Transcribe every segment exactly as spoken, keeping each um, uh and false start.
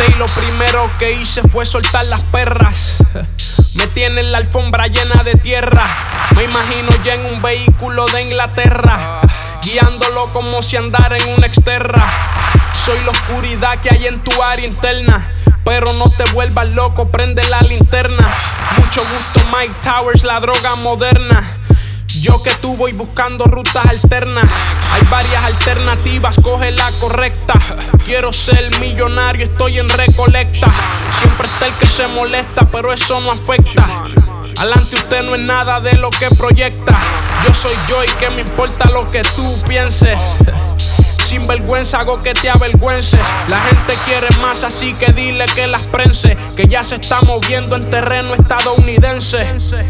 desperté y lo primero que hice fue soltar las perras. Me tienen la alfombra llena de tierra. Me imagino ya en un vehículo de Inglaterra, guiándolo como si andara en una exterra. Soy la oscuridad que hay en tu área interna, pero no te vuelvas loco, prende la linterna. Mucho gusto, Mike Towers, la droga moderna. Yo que tú voy buscando rutas alternas. Hay varias alternativas, coge la correcta. Quiero ser millonario, estoy en recolecta. Siempre está el que se molesta, pero eso no afecta. Adelante usted no es nada de lo que proyecta. Yo soy yo y que me importa lo que tú pienses. Sin vergüenza hago que te avergüences. La gente quiere más, así que dile que las prense, que ya se está moviendo en terreno estadounidense.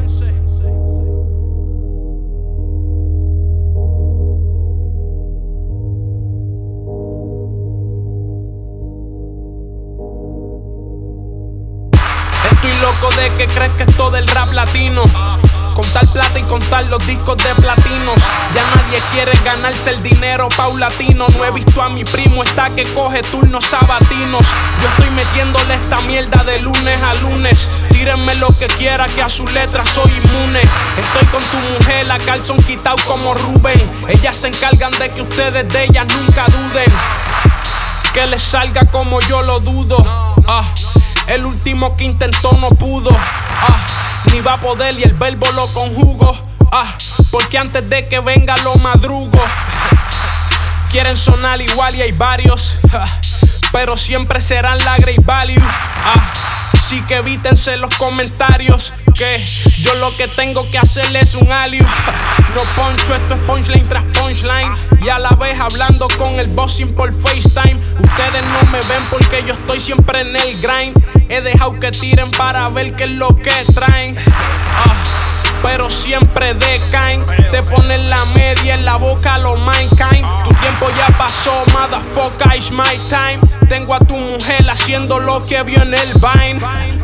Estoy loco de que crees que es todo el rap latino. Contar plata y contar los discos de platinos. Ya nadie quiere ganarse el dinero paulatino. No he visto a mi primo, está que coge turnos sabatinos. Yo estoy metiéndole esta mierda de lunes a lunes. Tírenme lo que quiera, que a su letra soy inmune. Estoy con tu mujer, la calzón quitado como Rubén. Ellas se encargan de que ustedes de ellas nunca duden. Que les salga como yo lo dudo. Ah, el último que intentó no pudo. Ah, ni va a poder y el verbo lo conjugo. Ah, porque antes de que venga lo madrugo. Quieren sonar igual y hay varios, ah, pero siempre serán la great value. Ah, así que evítense los comentarios, que yo lo que tengo que hacer es un aliu. No poncho, esto es punchline tras punchline. Y a la vez hablando con el bossing por FaceTime. Ustedes no me ven porque yo estoy siempre en el grind. He dejado que tiren para ver qué es lo que traen. Ah, pero siempre decaen. Te ponen la media en la boca los mankind. Tu tiempo ya pasó, motherfucker, it's my time. Tengo a tu mujer haciendo lo que vio en el Vine.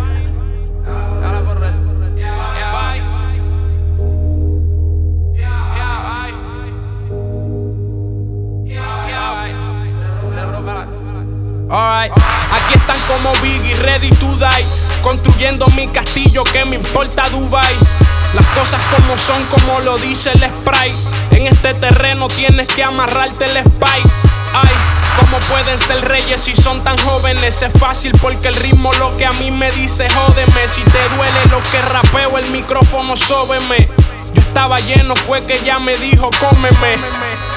Alright, aquí están como Biggie, ready to die. Construyendo mi castillo, que me importa Dubai. Las cosas como son, como lo dice el Sprite. En este terreno tienes que amarrarte el spike. Ay, ¿cómo pueden ser reyes si son tan jóvenes? Es fácil porque el ritmo lo que a mí me dice jódeme. Si te duele lo que rapeo, el micrófono sóbeme. Yo estaba lleno, fue que ya me dijo cómeme.